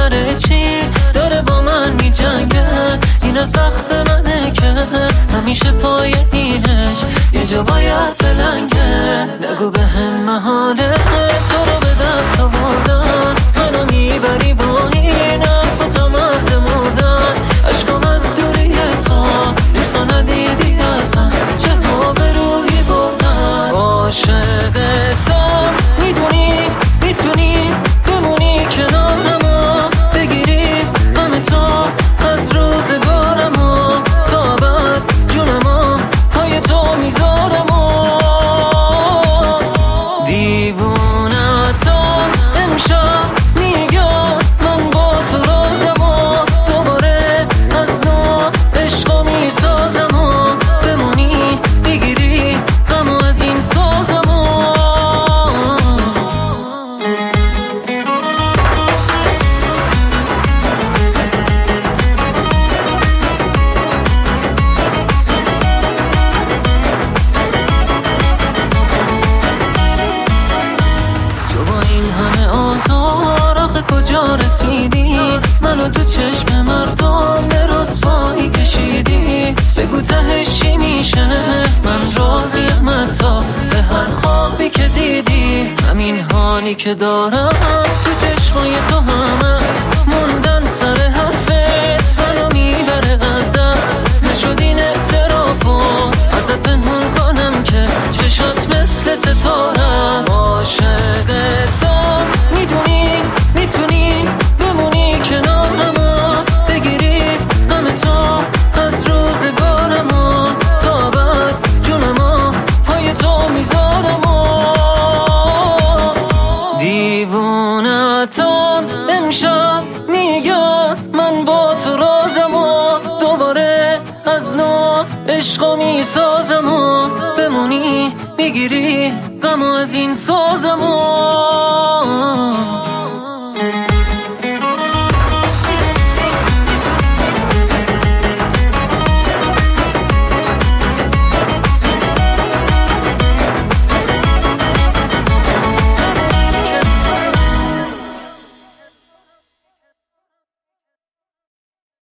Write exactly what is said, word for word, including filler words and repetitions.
بالاخره چی داره با من می جنگه؟ این از بخت منه که همیشه پای اینش یه جا باید بلنگه. نگو به هم محاله تو رو به دست آوردن، منو میبری با این حرف و تا مرز مردن. عشقم از دوری تو ریختا ندیدی از من، چه ها به روحی بردن. عاشقتم میدونی میتونی بمونی کنارم، بگیری همه تا از روزگارم، تا بعد جونم پای تو میذارم. دیوونتم امشب میگم من با تو رازم، دوباره از نو عشقا میسازم، بمونی بگیری غمو از این سازم. کجا رسیدی؟ منو تو چشم مردم به رسوایی کشیدی. بگو تهش چی میشه؟ من راضیم حتی به هر خوابی که دیدی. همین حالی که دارم تو چشمای تو هم هست، موندن سر حرفت منو میبره از دست. نشد این اعترافو ازت پنهون کنم که چشات مثل ستاره است. عاشقتم میدونی میتونی بمونی کنارم، بگیری همه تا از روزگارم، تا بعد جونم پای تو میذارم. دیوونتم امشب میگم من با تو رازم، دوباره از نو عشقا میسازم، بمونی بگیری غمو از این سازم.